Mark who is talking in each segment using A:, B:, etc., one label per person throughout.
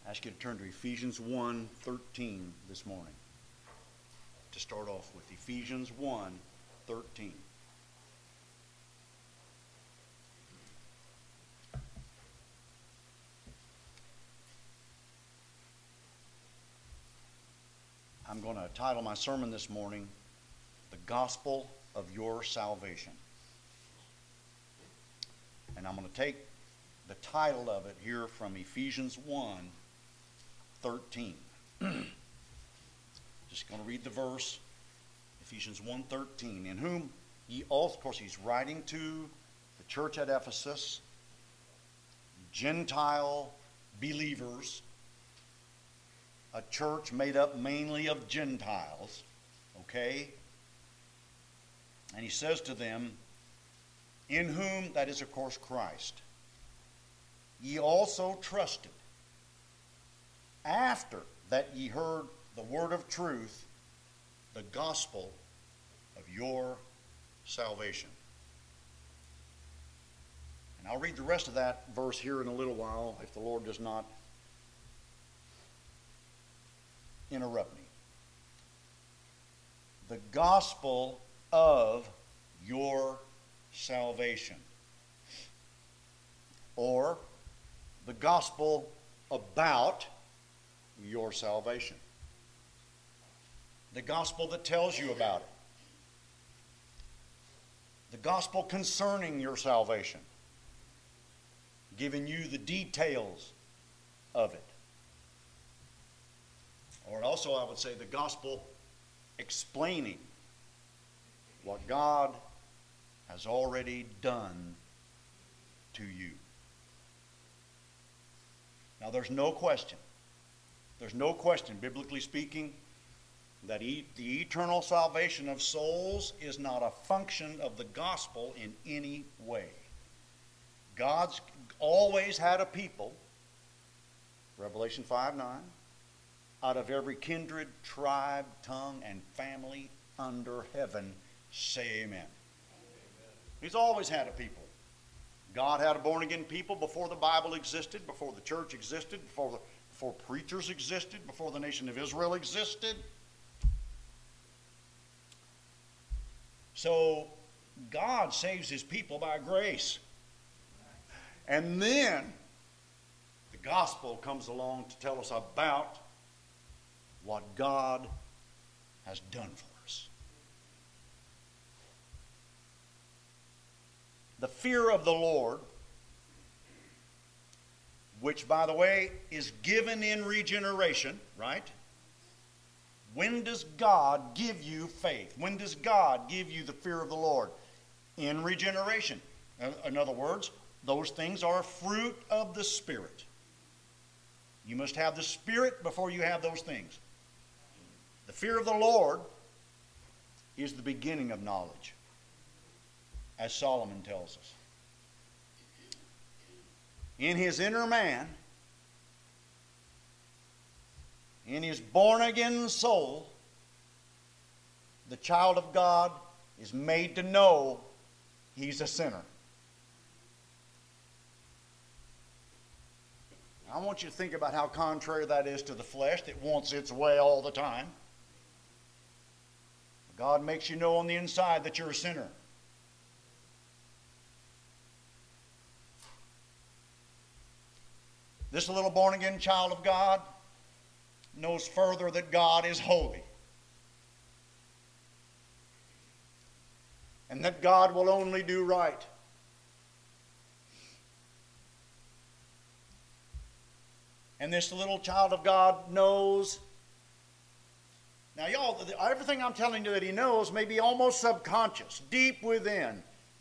A: I ask you to turn to Ephesians 1:13 this morning. To start off with, Ephesians 1:13. I'm going to title my sermon this morning, The Gospel of Your Salvation. And I'm going to take the title of it here from Ephesians 1:13. Just going to read the verse, Ephesians 1:13. In whom ye all, of course he's writing to the church at Ephesus, Gentile believers, a church made up mainly of Gentiles, okay? And he says to them, in whom, that is of course Christ, ye also trusted, after that ye heard the word of truth, the gospel of your salvation. And I'll read the rest of that verse here in a little while, if the Lord does not interrupt me. The gospel of your salvation, or the gospel about your salvation. The gospel that tells you about it. The gospel concerning your salvation. Giving you the details of it. Or also I would say the gospel explaining what God has already done to you. Now there's no question, biblically speaking, that the eternal salvation of souls is not a function of the gospel in any way. God's always had a people, Revelation 5:9, out of every kindred, tribe, tongue, and family under heaven. Say amen. He's always had a people. God had a born-again people before the Bible existed, before the church existed, before preachers existed, before the nation of Israel existed. So God saves his people by grace. And then the gospel comes along to tell us about what God has done for us. The fear of the Lord, which, by the way, is given in regeneration, right? When does God give you faith? When does God give you the fear of the Lord? In regeneration. In other words, those things are a fruit of the Spirit. You must have the Spirit before you have those things. The fear of the Lord is the beginning of knowledge, as Solomon tells us. In his inner man, in his born-again soul, the child of God is made to know he's a sinner. I want you to think about how contrary that is to the flesh that wants its way all the time. God makes you know on the inside that you're a sinner. This little born-again child of God knows further that God is holy. And that God will only do right. And this little child of God knows. Now y'all, everything I'm telling you that he knows may be almost subconscious, deep within.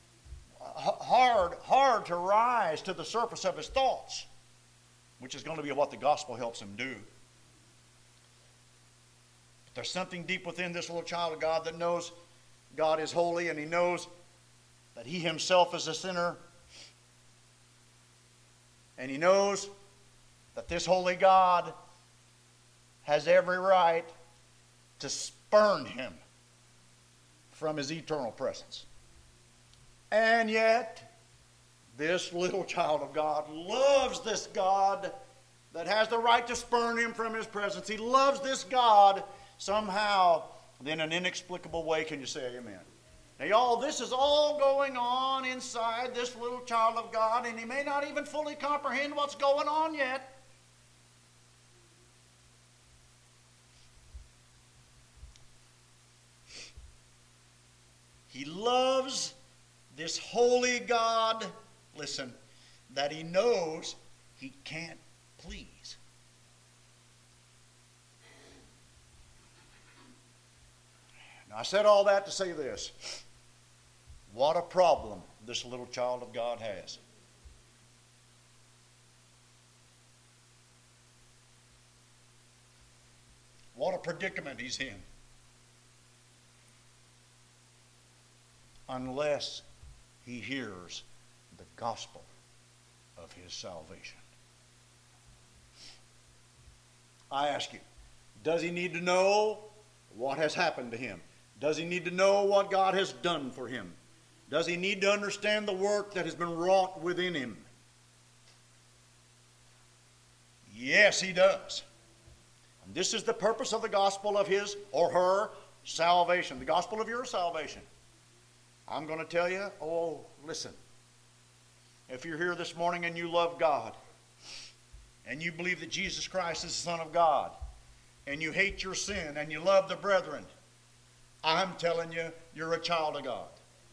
A: Hard to rise to the surface of his thoughts, which is going to be what the gospel helps him do. But there's something deep within this little child of God that knows God is holy, and he knows that he himself is a sinner. And he knows that this holy God has every right to spurn him from his eternal presence. And yet, this little child of God loves this God that has the right to spurn him from his presence. He loves this God somehow in an inexplicable way. Can you say amen? Now, y'all, this is all going on inside this little child of God, and he may not even fully comprehend what's going on yet. He loves this holy God, listen, that he knows he can't please. Now, I said all that to say this. What a problem this little child of God has. What a predicament he's in. Unless he hears the gospel of his salvation. I ask you, does he need to know what has happened to him? Does he need to know what God has done for him? Does he need to understand the work that has been wrought within him? Yes, he does. And this is the purpose of the gospel of his or her salvation, the gospel of your salvation. I'm going to tell you, listen. If you're here this morning and you love God, and you believe that Jesus Christ is the Son of God, and you hate your sin, and you love the brethren, I'm telling you, you're a child of God.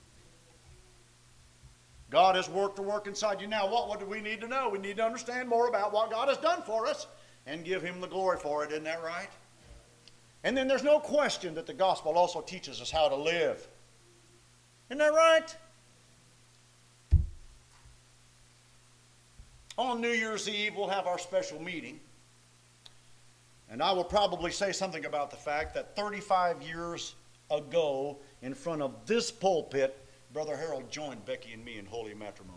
A: God has worked to work inside you. Now, what do we need to know? We need to understand more about what God has done for us and give him the glory for it. Isn't that right? And then there's no question that the gospel also teaches us how to live. Isn't that right? On New Year's Eve, we'll have our special meeting. And I will probably say something about the fact that 35 years ago, in front of this pulpit, Brother Harold joined Becky and me in holy matrimony.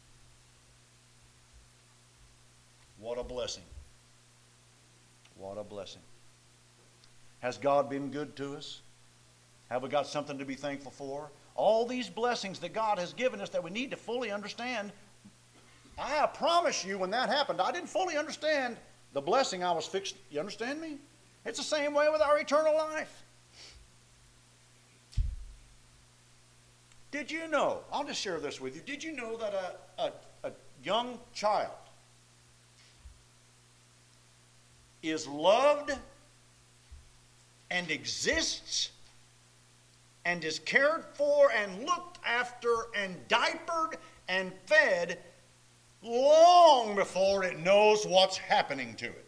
A: What a blessing. What a blessing. Has God been good to us? Have we got something to be thankful for? All these blessings that God has given us that we need to fully understand. I promise you, when that happened, I didn't fully understand the blessing I was fixed. You understand me? It's the same way with our eternal life. Did you know, I'll just share this with you, did you know that a young child is loved and exists and is cared for and looked after and diapered and fed long before it knows what's happening to it?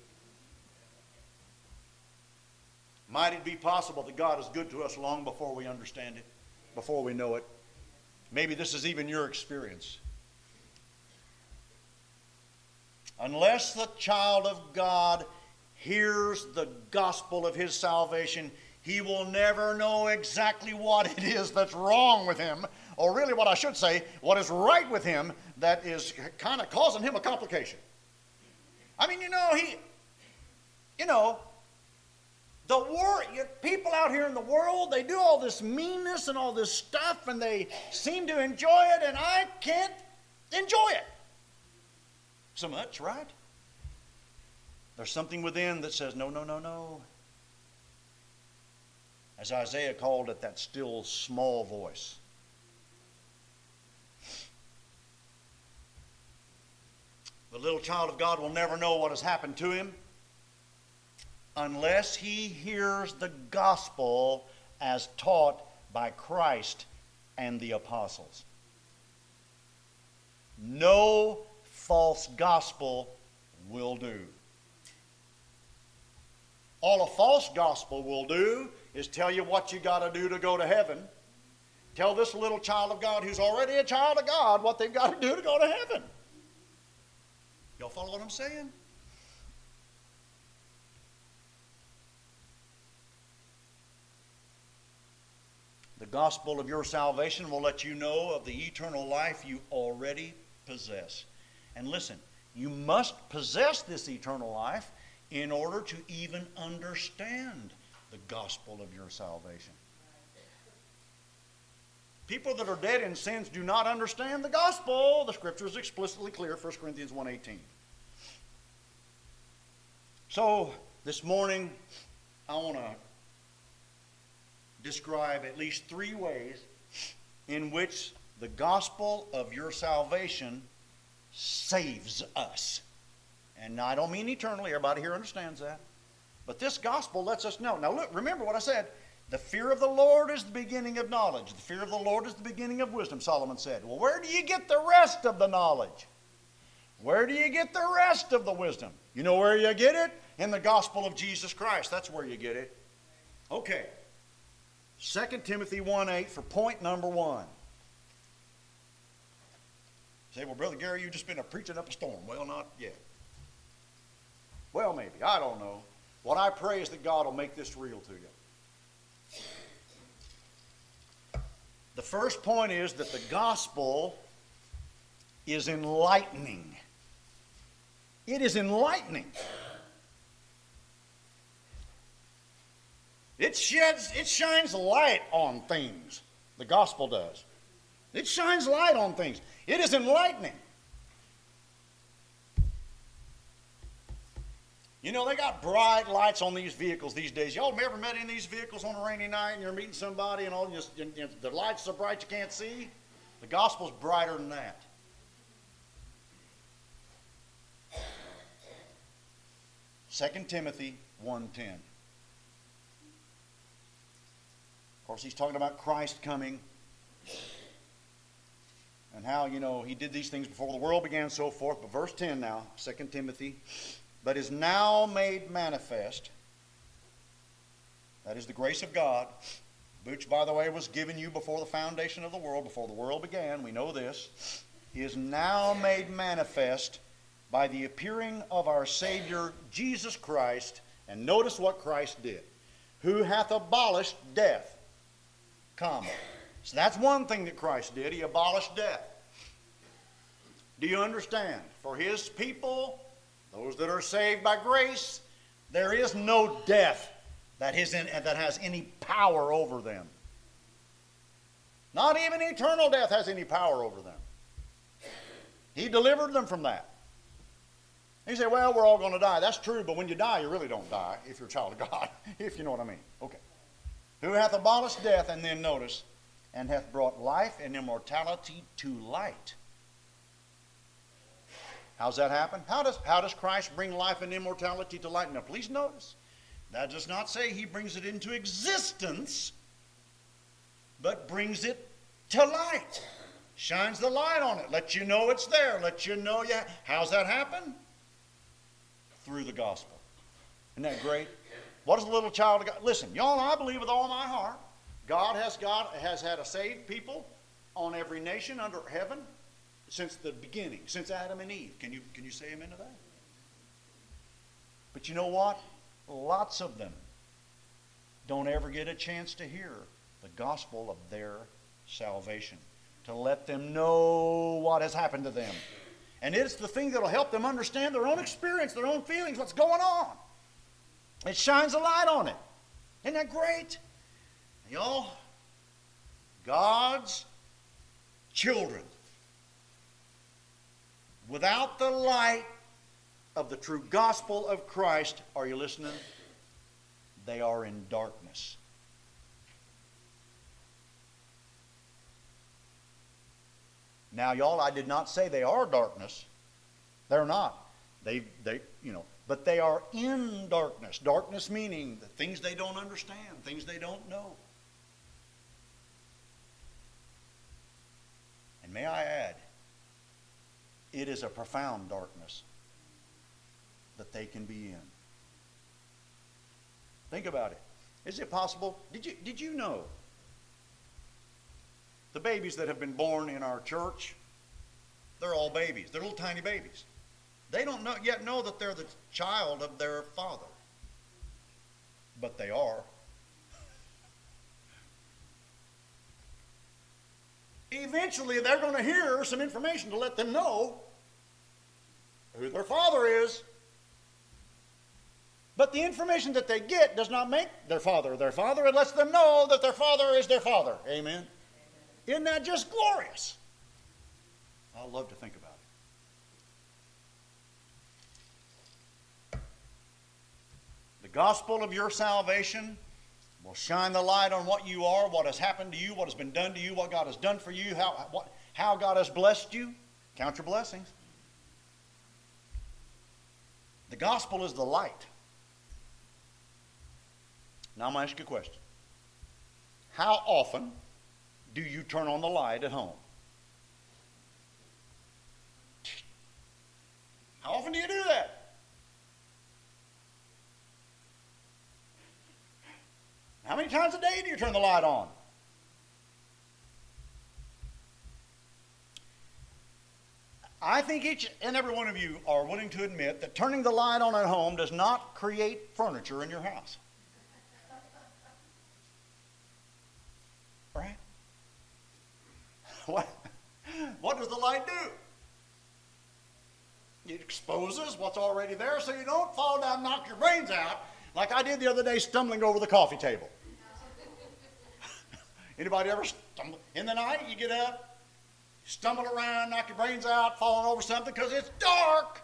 A: Might it be possible that God is good to us long before we understand it, before we know it? Maybe this is even your experience. Unless the child of God hears the gospel of his salvation, he will never know exactly what it is that's wrong with him, or really what I should say, what is right with him that is kind of causing him a complication. I mean, the world, people out here in the world, they do all this meanness and all this stuff, and they seem to enjoy it, and I can't enjoy it so much, right? There's something within that says, no, no, no, no. As Isaiah called it, that still small voice. The little child of God will never know what has happened to him unless he hears the gospel as taught by Christ and the apostles. No false gospel will do. All a false gospel will do is tell you what you got to do to go to heaven. Tell this little child of God who's already a child of God what they've got to do to go to heaven. Y'all follow what I'm saying? The gospel of your salvation will let you know of the eternal life you already possess. And listen, you must possess this eternal life in order to even understand the gospel of your salvation. People that are dead in sins do not understand the gospel. The scripture is explicitly clear, 1 Corinthians 1:18. So this morning, I want to describe at least 3 ways in which the gospel of your salvation saves us. And I don't mean eternally. Everybody here understands that. But this gospel lets us know. Now look, remember what I said. The fear of the Lord is the beginning of knowledge. The fear of the Lord is the beginning of wisdom, Solomon said. Well, where do you get the rest of the knowledge? Where do you get the rest of the wisdom? You know where you get it? In the gospel of Jesus Christ. That's where you get it. Okay. 2 Timothy 1:8 for point number 1. You say, well, Brother Gary, you've just been preaching up a storm. Well, not yet. Well, maybe. I don't know. What I pray is that God will make this real to you. The first point is that the gospel is enlightening. It is enlightening. It shines light on things. The gospel does. It shines light on things. It is enlightening. You know, they got bright lights on these vehicles these days. Y'all have ever met any of these vehicles on a rainy night and you're meeting somebody and the light's so bright you can't see? The gospel's brighter than that. Second Timothy 1:10. Of course, he's talking about Christ coming and how, you know, he did these things before the world began and so forth. But verse 10 now, 2 Timothy, but is now made manifest, that is the grace of God, which, by the way, was given you before the foundation of the world, before the world began, we know this, is now made manifest by the appearing of our Savior, Jesus Christ, and notice what Christ did, who hath abolished death, comma. So that's one thing that Christ did. He abolished death. Do you understand? For his people, those that are saved by grace, there is no death that has any power over them. Not even eternal death has any power over them. He delivered them from that. You say, well, we're all going to die. That's true, but when you die, you really don't die if you're a child of God, if you know what I mean. Okay. Who hath abolished death, and then notice, and hath brought life and immortality to light. How's that happen? How does Christ bring life and immortality to light? Now, please notice, that does not say he brings it into existence, but brings it to light. Shines the light on it. Let you know it's there. Let you know you. How's that happen? Through the gospel. Isn't that great? What is a little child of God? Listen, y'all, I believe with all my heart, God has had a saved people on every nation under heaven since the beginning, since Adam and Eve. Can you say amen to that? But you know what? Lots of them don't ever get a chance to hear the gospel of their salvation, to let them know what has happened to them. And it's the thing that will help them understand their own experience, their own feelings, what's going on. It shines a light on it. Isn't that great? Y'all, God's children, without the light of the true gospel of Christ, are you listening? They are in darkness. Now, y'all, I did not say they are darkness. They're not. But they are in darkness. Darkness meaning the things they don't understand, things they don't know. And may I add, it is a profound darkness that they can be in. Think about it. Is it possible? Did you know the babies that have been born in our church, they're all babies. They're little tiny babies. They don't yet know that they're the child of their father. But they are. Eventually, they're going to hear some information to let them know who their father is. But the information that they get does not make their father their father. It lets them know that their father is their father. Amen? Isn't that just glorious? I love to think about it. gospel of your salvation will shine the light on what you are, what has happened to you, what has been done to you, what God has done for you, how God has blessed you. Count your blessings. The gospel is the light. Now I'm going to ask you a question. How often do you turn on the light at home? How often do you do that? How many times a day do you turn the light on? I think each and every one of you are willing to admit that turning the light on at home does not create furniture in your house. Right? What does the light do? It exposes what's already there so you don't fall down and knock your brains out like I did the other day stumbling over the coffee table. Anybody ever stumble? In the night, you get up, stumble around, knock your brains out, falling over something because it's dark.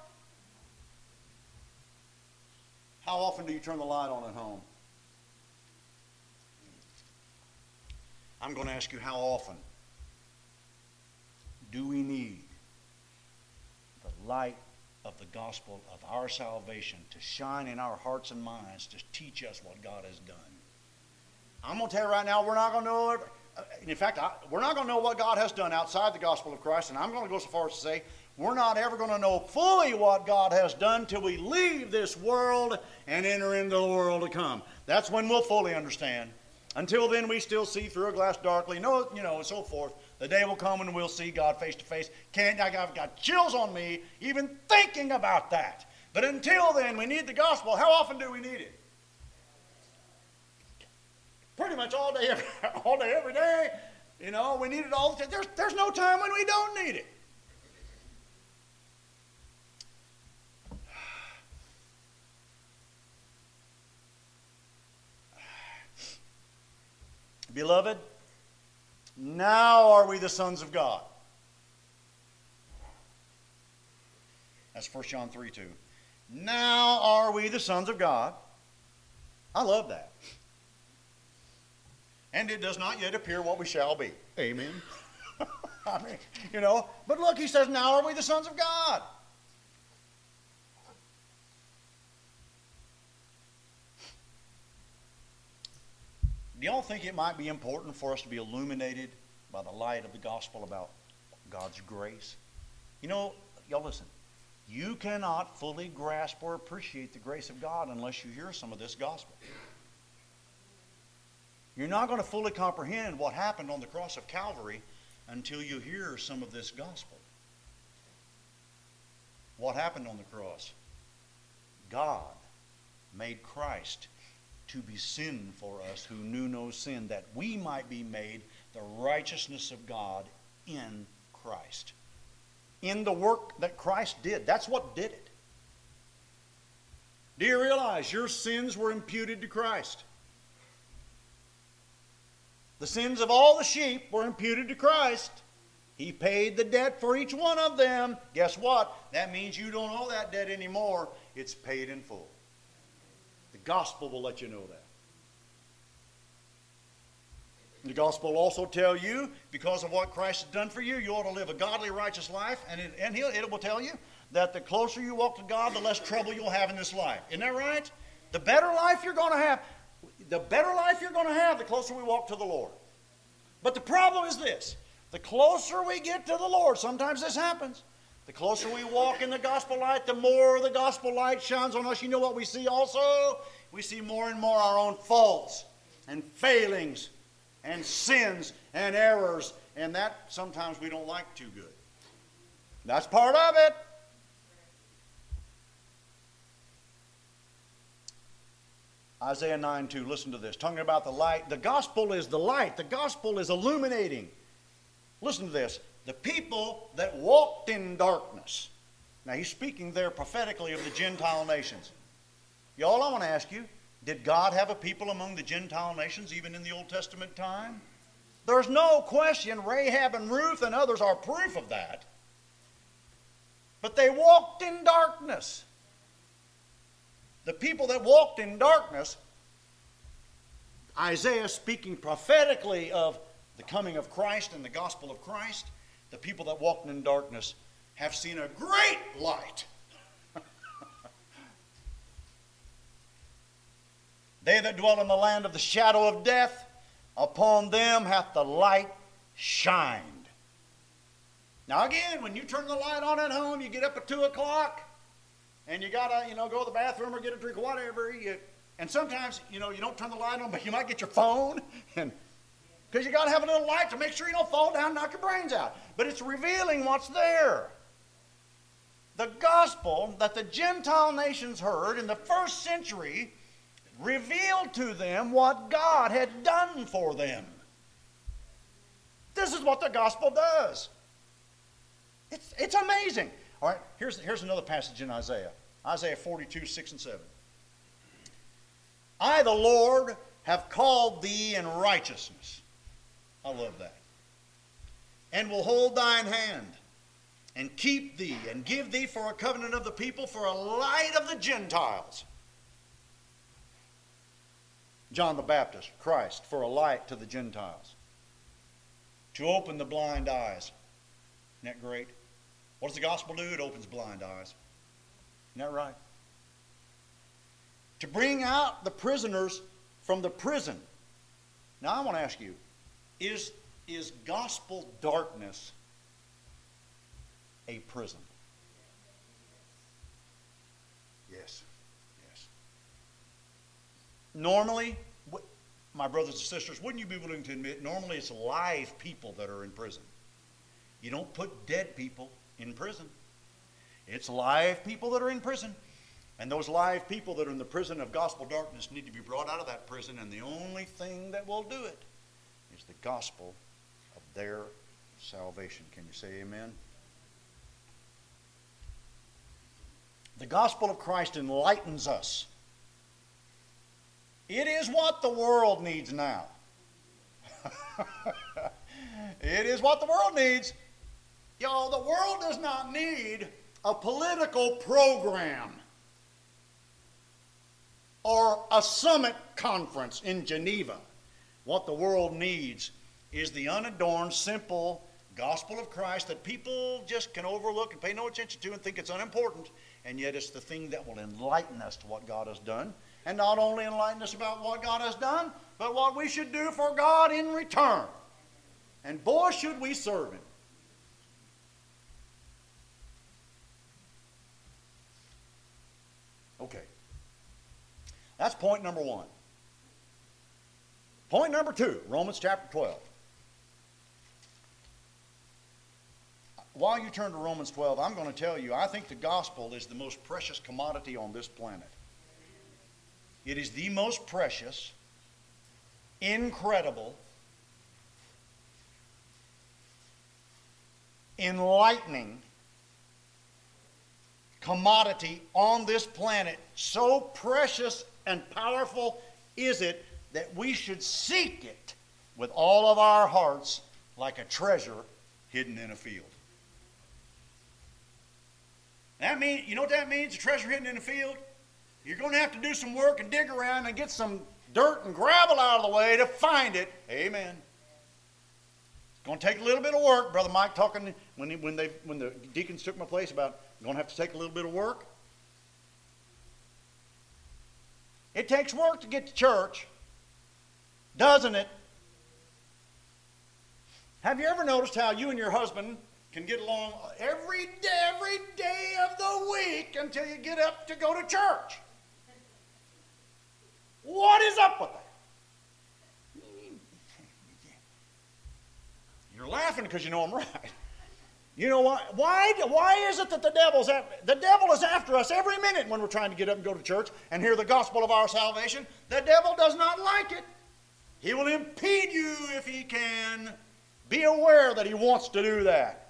A: How often do you turn the light on at home? I'm going to ask you, how often do we need the light of the gospel of our salvation to shine in our hearts and minds to teach us what God has done? I'm going to tell you right now, we're not going to know it. In fact, we're not going to know what God has done outside the gospel of Christ, and I'm going to go so far as to say we're not ever going to know fully what God has done till we leave this world and enter into the world to come. That's when we'll fully understand. Until then, we still see through a glass darkly, and so forth. The day will come when we'll see God face to face. I've got chills on me even thinking about that. But until then, we need the gospel. How often do we need it? Pretty much all day, every day. We need it all the time. There's no time when we don't need it. Beloved, now are we the sons of God. That's 1 John 3:2. Now are we the sons of God. I love that. And it does not yet appear what we shall be. Amen. But look, he says, now are we the sons of God. Do y'all think it might be important for us to be illuminated by the light of the gospel about God's grace? Y'all listen. You cannot fully grasp or appreciate the grace of God unless you hear some of this gospel. You're not going to fully comprehend what happened on the cross of Calvary until you hear some of this gospel. What happened on the cross? God made Christ to be sin for us who knew no sin, that we might be made the righteousness of God in Christ. In the work that Christ did. That's what did it. Do you realize your sins were imputed to Christ? The sins of all the sheep were imputed to Christ. He paid the debt for each one of them. Guess what? That means you don't owe that debt anymore. It's paid in full. The gospel will let you know that. The gospel will also tell you, because of what Christ has done for you, you ought to live a godly, righteous life. And it will tell you that the closer you walk to God, the less trouble you'll have in this life. Isn't that right? The better life you're going to have, the closer we walk to the Lord. But the problem is this. The closer we get to the Lord, sometimes this happens. The closer we walk in the gospel light, the more the gospel light shines on us. You know what we see also? We see more and more our own faults and failings and sins and errors. And that sometimes we don't like too good. That's part of it. Isaiah 9:2, listen to this. Talking about the light. The gospel is the light. The gospel is illuminating. Listen to this. The people that walked in darkness. Now he's speaking there prophetically of the Gentile nations. Y'all, I want to ask you, did God have a people among the Gentile nations even in the Old Testament time? There's no question Rahab and Ruth and others are proof of that. But they walked in darkness. The people that walked in darkness, Isaiah speaking prophetically of the coming of Christ and the gospel of Christ, the people that walked in darkness have seen a great light. They that dwell in the land of the shadow of death, upon them hath the light shined. Now again, when you turn the light on at home, you get up at 2 o'clock, and you gotta, go to the bathroom or get a drink or whatever. And sometimes, you don't turn the light on, but you might get your phone, and because you gotta have a little light to make sure you don't fall down and knock your brains out. But it's revealing what's there. The gospel that the Gentile nations heard in the first century revealed to them what God had done for them. This is what the gospel does. It's amazing. All right, here's another passage in Isaiah. Isaiah 42, 6 and 7. I, the Lord, have called thee in righteousness. I love that. And will hold thine hand, and keep thee, and give thee for a covenant of the people, for a light of the Gentiles. John the Baptist, Christ, for a light to the Gentiles. To open the blind eyes. Isn't that great? What does the gospel do? It opens blind eyes. Isn't that right? To bring out the prisoners from the prison. Now I want to ask you, is gospel darkness a prison? Yes. Yes. Normally, my brothers and sisters, wouldn't you be willing to admit, normally it's live people that are in prison. You don't put dead people in prison. It's live people that are in prison. And those live people that are in the prison of gospel darkness need to be brought out of that prison, and the only thing that will do it is the gospel of their salvation. Can you say amen? The gospel of Christ enlightens us. It is what the world needs now. It is what the world needs. Y'all, the world does not need a political program or a summit conference in Geneva. What the world needs is the unadorned, simple gospel of Christ that people just can overlook and pay no attention to and think it's unimportant, and yet it's the thing that will enlighten us to what God has done. And not only enlighten us about what God has done, but what we should do for God in return. And boy, should we serve Him. Okay. That's point number 1. Point number 2, Romans chapter 12. While you turn to Romans 12, I'm going to tell you, I think the gospel is the most precious commodity on this planet. It is the most precious, incredible, enlightening commodity on this planet. So precious and powerful is it that we should seek it with all of our hearts like a treasure hidden in a field. That means, you know what that means, a treasure hidden in a field? You're going to have to do some work and dig around and get some dirt and gravel out of the way to find it. Amen. It's going to take a little bit of work. Brother Mike talking when the deacons took my place about going to have to take a little bit of work. It takes work to get to church, doesn't it? Have you ever noticed how you and your husband can get along every day of the week until you get up to go to church? What is up with that? You're laughing because you know I'm right. You know what? Why is it that the devil is after us every minute when we're trying to get up and go to church and hear the gospel of our salvation? The devil does not like it. He will impede you if he can. Be aware that he wants to do that.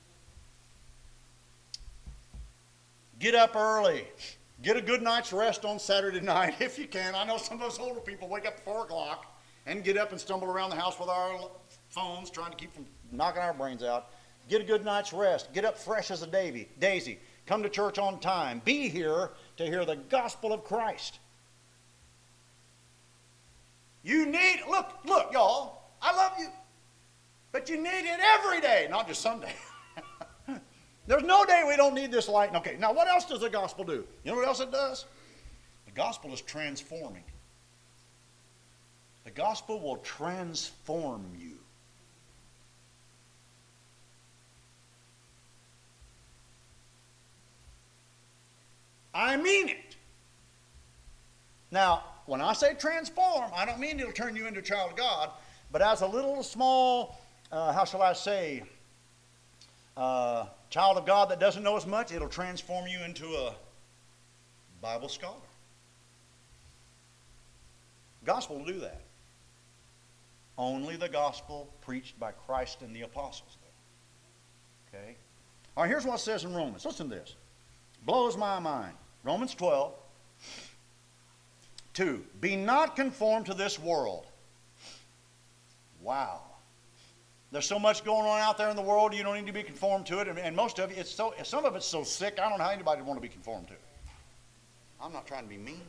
A: Get up early. Get a good night's rest on Saturday night if you can. I know some of us older people wake up at 4 o'clock and get up and stumble around the house with our phones trying to keep from knocking our brains out. Get a good night's rest. Get up fresh as a daisy. Come to church on time. Be here to hear the gospel of Christ. You need, look, y'all, I love you, but you need it every day, not just Sunday. There's no day we don't need this light. Okay, now what else does the gospel do? You know what else it does? The gospel is transforming. The gospel will transform you. I mean it. Now, when I say transform, I don't mean it'll turn you into a child of God, but as a little small, how shall I say, child of God that doesn't know as much, it'll transform you into a Bible scholar. Gospel will do that. Only the gospel preached by Christ and the apostles, though. Okay? All right, here's what it says in Romans. Listen to this. Blows my mind. Romans 12, 2. Be not conformed to this world. Wow. There's so much going on out there in the world, you don't need to be conformed to it. And most of it, some of it's so sick, I don't know how anybody would want to be conformed to it. I'm not trying to be mean.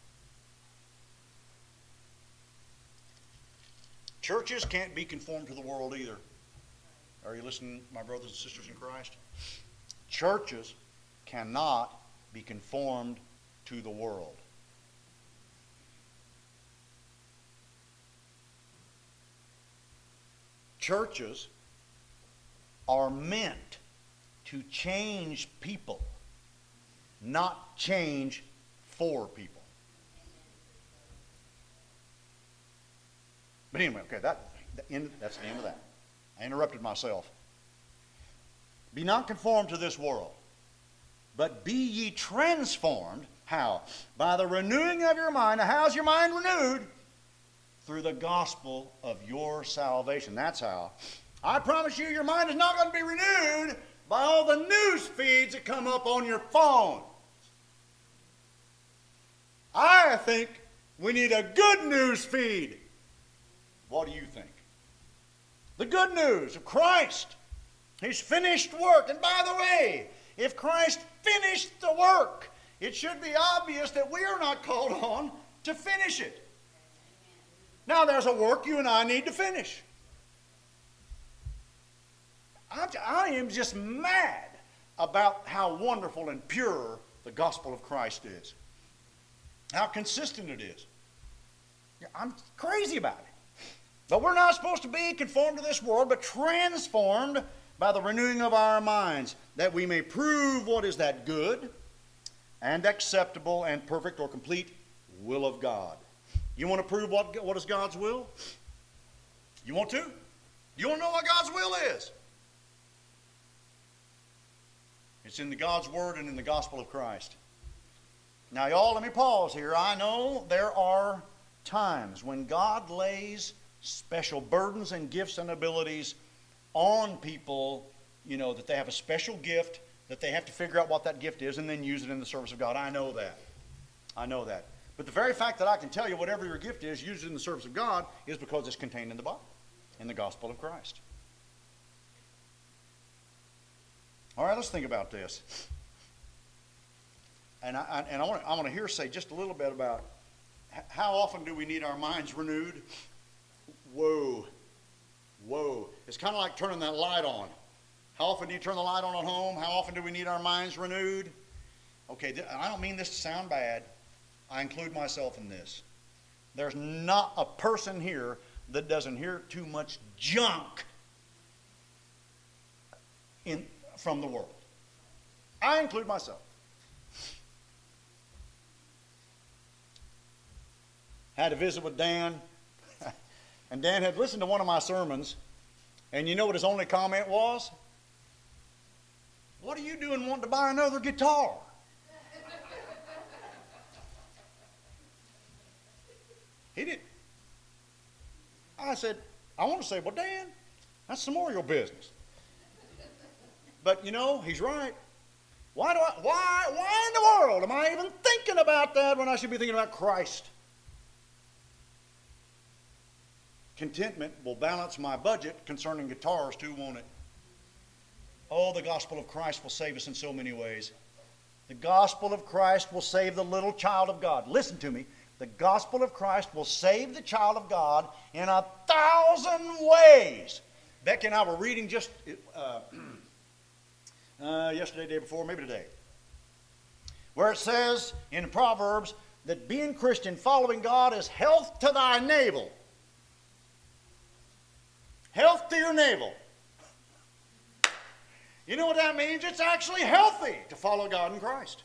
A: Churches can't be conformed to the world either. Are you listening, my brothers and sisters in Christ? Churches cannot be conformed to the world. Churches are meant to change people, not change for people. But anyway, okay, that's the end of that. I interrupted myself. Be not conformed to this world, but be ye transformed. How? By the renewing of your mind. Now, how's your mind renewed? Through the gospel of your salvation. That's how. I promise you, your mind is not going to be renewed by all the news feeds that come up on your phone. I think we need a good news feed. What do you think? The good news of Christ. His finished work. And by the way, if Christ finished the work, it should be obvious that we are not called on to finish it. Now there's a work you and I need to finish. I am just mad about how wonderful and pure the gospel of Christ is. How consistent it is. I'm crazy about it. But we're not supposed to be conformed to this world, but transformed by the renewing of our minds, that we may prove what is that good and acceptable and perfect or complete will of God. You want to prove what is God's will? You want to? You want to know what God's will is? It's in God's Word and in the gospel of Christ. Now, y'all, let me pause here. I know there are times when God lays special burdens and gifts and abilities on people, you know, that they have a special gift, that they have to figure out what that gift is and then use it in the service of God. I know that. I know that. But the very fact that I can tell you whatever your gift is, use it in the service of God, is because it's contained in the Bible, in the gospel of Christ. All right, let's think about this. And I want to hear say just a little bit about how often do we need our minds renewed? Whoa. It's kind of like turning that light on. How often do you turn the light on at home? How often do we need our minds renewed? Okay, I don't mean this to sound bad. I include myself in this. There's not a person here that doesn't hear too much junk from the world. I include myself. Had a visit with Dan, and Dan had listened to one of my sermons, and you know what his only comment was? What are you doing wanting to buy another guitar? He did. I said, I want to say, well, Dan, that's some more of your business. But, you know, he's right. Why in the world am I even thinking about that when I should be thinking about Christ? Contentment will balance my budget concerning guitars too, won't it? Oh, the gospel of Christ will save us in so many ways. The gospel of Christ will save the little child of God. Listen to me. The gospel of Christ will save the child of God in 1,000 ways. Becky and I were reading just yesterday, day before, maybe today, where it says in Proverbs that being Christian, following God, is health to thy navel. Health to your navel. You know what that means? It's actually healthy to follow God in Christ.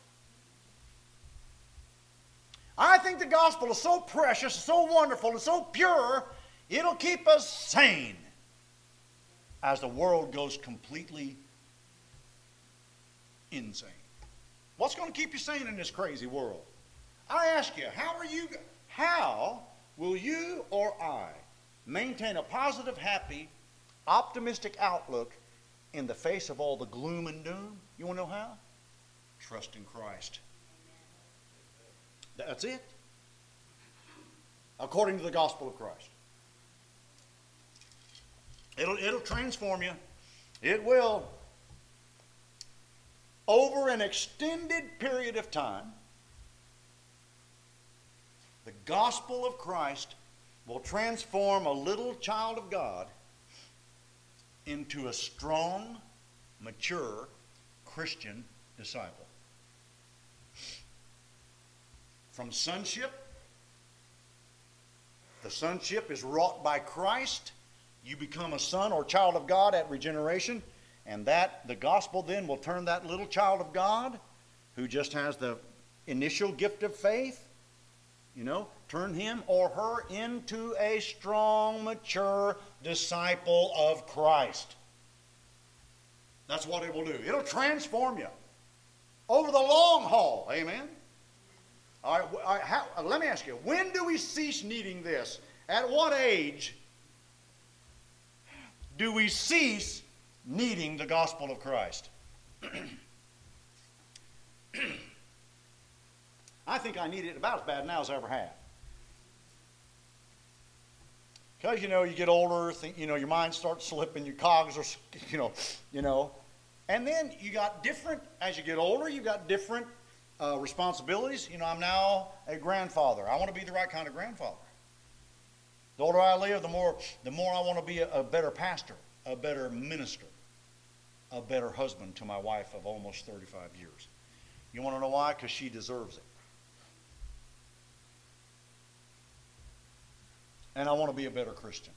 A: I think the gospel is so precious, so wonderful, and so pure, it'll keep us sane as the world goes completely insane. What's going to keep you sane in this crazy world? I ask you, how will you or I maintain a positive, happy, optimistic outlook in the face of all the gloom and doom? You want to know how? Trust in Christ. That's it. According to the gospel of Christ. It'll transform you. It will. Over an extended period of time, the gospel of Christ will transform a little child of God into a strong, mature Christian disciple. From sonship, the sonship is wrought by Christ. You become a son or child of God at regeneration, and the gospel then will turn that little child of God who just has the initial gift of faith, turn him or her into a strong, mature disciple of Christ. That's what it will do. It'll transform you over the long haul. Amen? All right, let me ask you, when do we cease needing this? At what age do we cease needing the gospel of Christ? I think I need it about as bad now as I ever have. Because, you get older, your mind starts slipping, your cogs are, And then you got different, as you get older, you got different responsibilities. I'm now a grandfather. I want to be the right kind of grandfather. The older I live, the more I want to be a better pastor, a better minister, a better husband to my wife of almost 35 years. You want to know why? Because she deserves it. And I want to be a better Christian.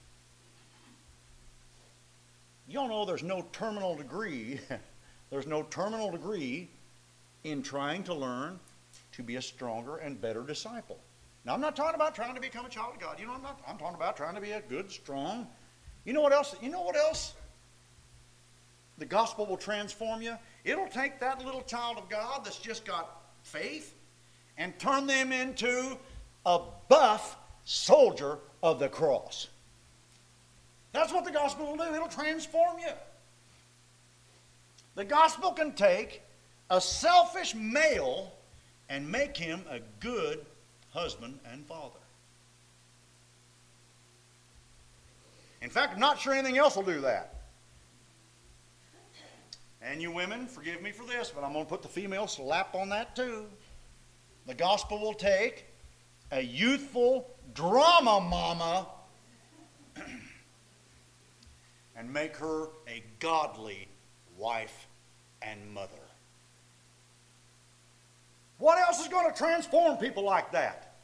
A: You all know there's no terminal degree. There's no terminal degree in trying to learn to be a stronger and better disciple. Now, I'm not talking about trying to become a child of God. I'm talking about trying to be a good, strong. You know what else? The gospel will transform you. It'll take that little child of God that's just got faith and turn them into a buff soldier of the cross. That's what the gospel will do. It'll transform you. The gospel can take a selfish male and make him a good husband and father. In fact, I'm not sure anything else will do that. And you women, forgive me for this, but I'm going to put the female slap on that too. The gospel will take a youthful drama mama and make her a godly wife and mother. What else is going to transform people like that?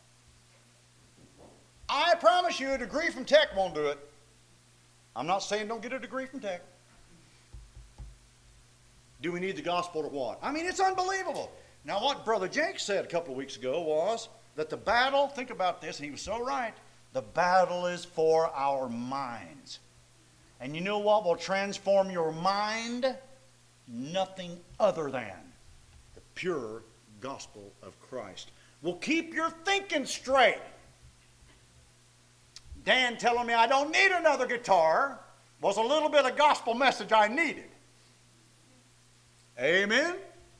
A: I promise you a degree from Tech won't do it. I'm not saying don't get a degree from Tech. Do we need the gospel to what? It's unbelievable. Now, what Brother Jake said a couple of weeks ago was that the battle, think about this, and he was so right, the battle is for our minds. And you know what will transform your mind? Nothing other than the pure gospel of Christ. Will keep your thinking straight. Dan telling me I don't need another guitar was a little bit of gospel message I needed. Amen?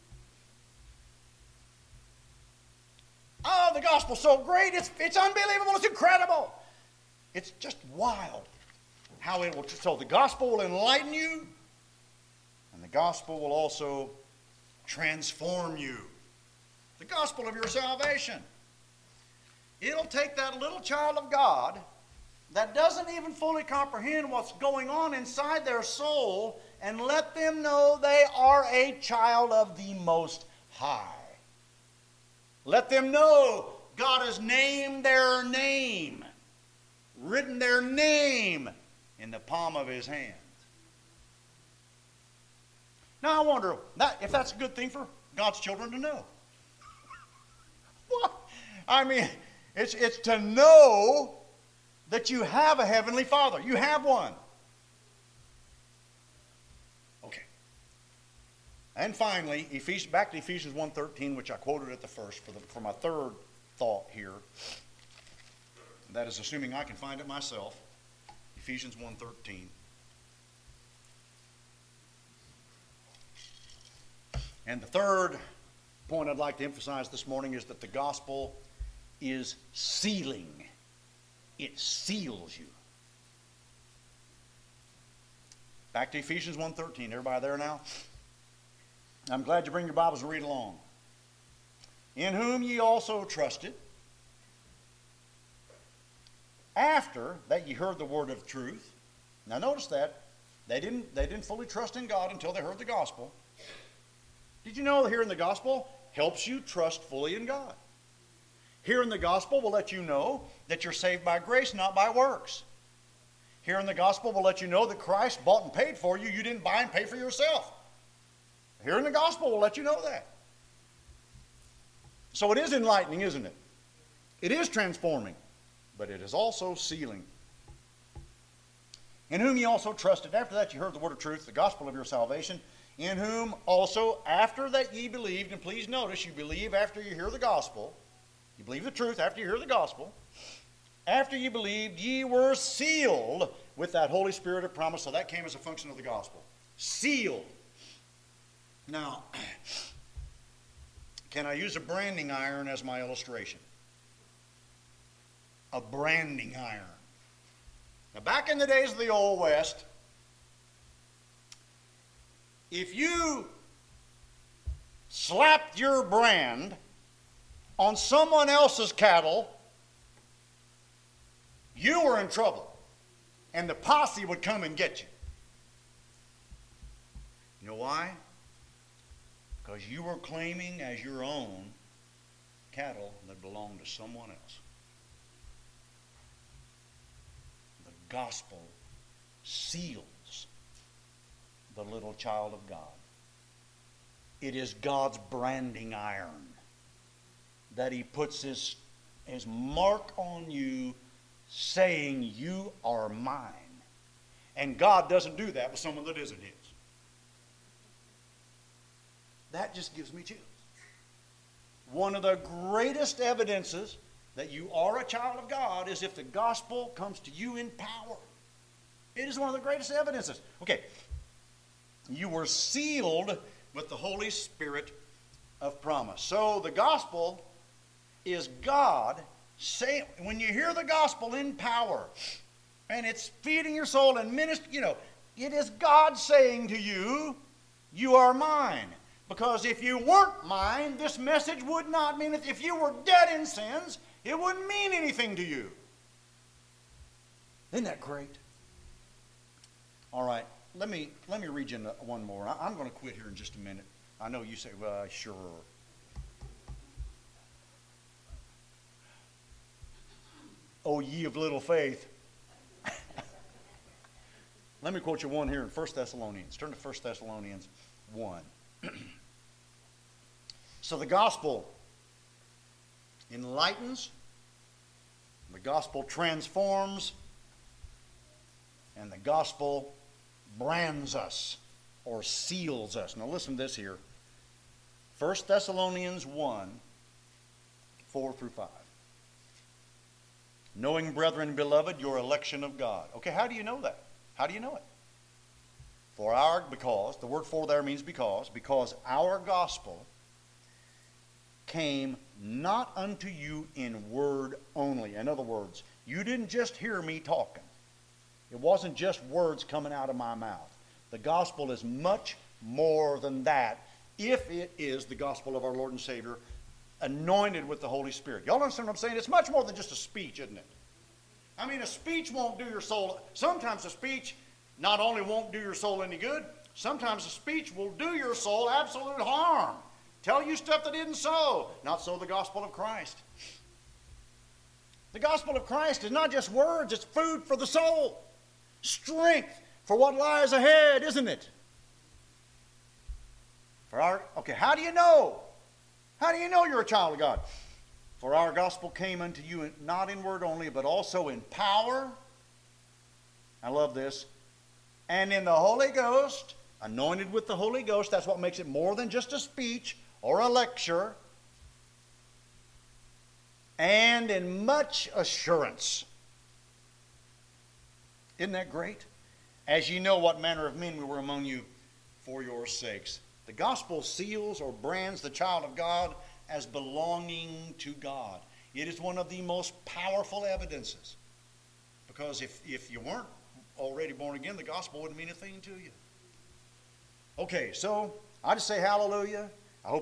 A: Oh, the gospel's so great. It's unbelievable. It's incredible. It's just wild how it will. So the gospel will enlighten you, and the gospel will also transform you. The gospel of your salvation. It'll take that little child of God that doesn't even fully comprehend what's going on inside their soul and let them know they are a child of the Most High. Let them know God has named their name, written their name in the palm of His hand. Now I wonder if that's a good thing for God's children to know. What? I mean, it's to know that you have a Heavenly Father. You have one. Okay. And finally, back to Ephesians 1:13, which I quoted at the first for my third thought here. That is assuming I can find it myself. Ephesians 1:13. And the third point I'd like to emphasize this morning is that the gospel is sealing. It seals you. Back to Ephesians 1:13. Everybody there now? I'm glad you bring your Bibles and read along. In whom ye also trusted, after that ye heard the word of truth. Now notice that they didn't fully trust in God until they heard the gospel. Did you know that hearing the gospel helps you trust fully in God? Hearing the gospel will let you know that you're saved by grace, not by works. Hearing the gospel will let you know that Christ bought and paid for you. You didn't buy and pay for yourself. Hearing the gospel will let you know that. So it is enlightening, isn't it? It is transforming, but it is also sealing. In whom ye also trusted. After that you heard the word of truth, the gospel of your salvation. In whom also, after that ye believed, and please notice, you believe after you hear the gospel. You believe the truth after you hear the gospel. After you believed, ye were sealed with that Holy Spirit of promise. So that came as a function of the gospel. Sealed. Now, can I use a branding iron as my illustration? A branding iron. Now, back in the days of the Old West, if you slapped your brand on someone else's cattle, you were in trouble. And the posse would come and get you. You know why? Because you were claiming as your own cattle that belonged to someone else. The gospel seals the little child of God. It is God's branding iron that He puts His mark on you, saying you are mine. And God doesn't do that with someone that isn't His. That just gives me chills. One of the greatest evidences that you are a child of God is if the gospel comes to you in power. It is one of the greatest evidences. Okay. You were sealed with the Holy Spirit of promise. So the gospel is God saying, when you hear the gospel in power, and it's feeding your soul and ministry, it is God saying to you, you are mine. Because if you weren't mine, this message would not mean it. If you were dead in sins, it wouldn't mean anything to you. Isn't that great? All right. Let me read you one more. I'm going to quit here in just a minute. I know you say, well, sure. Oh, ye of little faith. Let me quote you one here in 1 Thessalonians. Turn to 1 Thessalonians 1. So the gospel enlightens, the gospel transforms, and the gospel brands us or seals us. Now listen to this here. 1 Thessalonians 1, 4 through 5. Knowing, brethren, beloved, your election of God. Okay, how do you know that? How do you know it? Because, the word for there means because our gospel came not unto you in word only. In other words, you didn't just hear me talking. It wasn't just words coming out of my mouth. The gospel is much more than that. if it is the gospel of our Lord and Savior, anointed with the Holy Spirit. Y'all understand what I'm saying? It's much more than just a speech, isn't it? I mean, a speech won't do your soul. Sometimes a speech not only won't do your soul any good, sometimes a speech will do your soul absolute harm. Tell you stuff that isn't so. Not so the gospel of Christ. The gospel of Christ is not just words, it's food for the soul. Strength for what lies ahead, isn't it? Okay, how do you know? How do you know you're a child of God? For our gospel came unto you not in word only, but also in power. I love this. And in the Holy Ghost, anointed with the Holy Ghost. That's what makes it more than just a speech or a lecture. And in much assurance. Isn't that great? As you know what manner of men we were among you for your sakes. The gospel seals or brands the child of God as belonging to God. It is one of the most powerful evidences. Because if you weren't already born again, the gospel wouldn't mean a thing to you. Okay, so I just say hallelujah.